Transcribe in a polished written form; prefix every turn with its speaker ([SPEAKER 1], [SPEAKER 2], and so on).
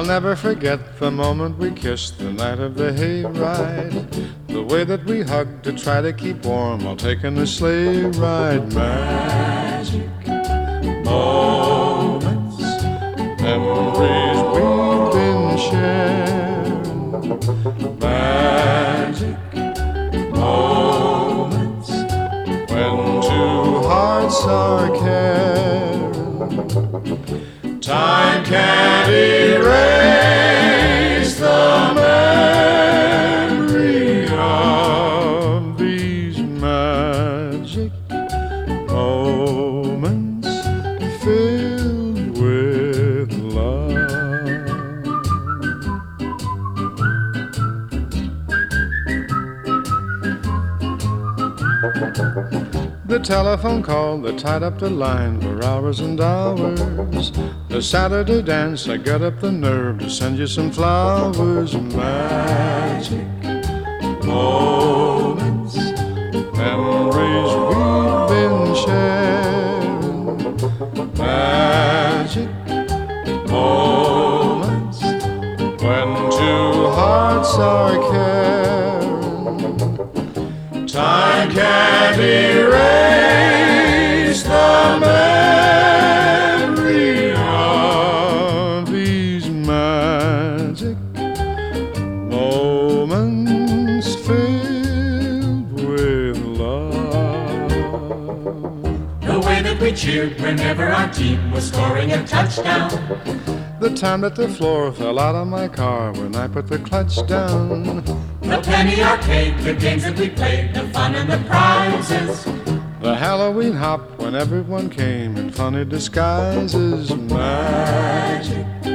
[SPEAKER 1] I'll never forget the moment we kissed the night of the hayride. The way that we hugged to try to keep warm while taking a sleigh ride. Magic moments, memories we've been sharing. Magic moments when two hearts are caring. Time can't erase the memory of these magic moments filled with love. The telephone call that tied up the line for hours and hours. The Saturday dance, I got up the nerve to send you some flowers. Magic moments, memories we've been sharing. Magic moments when two hearts are caring. Time can't erase the memory of these magic moments filled with love.
[SPEAKER 2] The way that we cheered whenever our team was scoring a touchdown.
[SPEAKER 1] The time that the floor fell out of my car when I put the clutch down.
[SPEAKER 2] The penny arcade, the games that we played, the fun and the prizes.
[SPEAKER 1] The Halloween hop when everyone came in funny disguises. Magic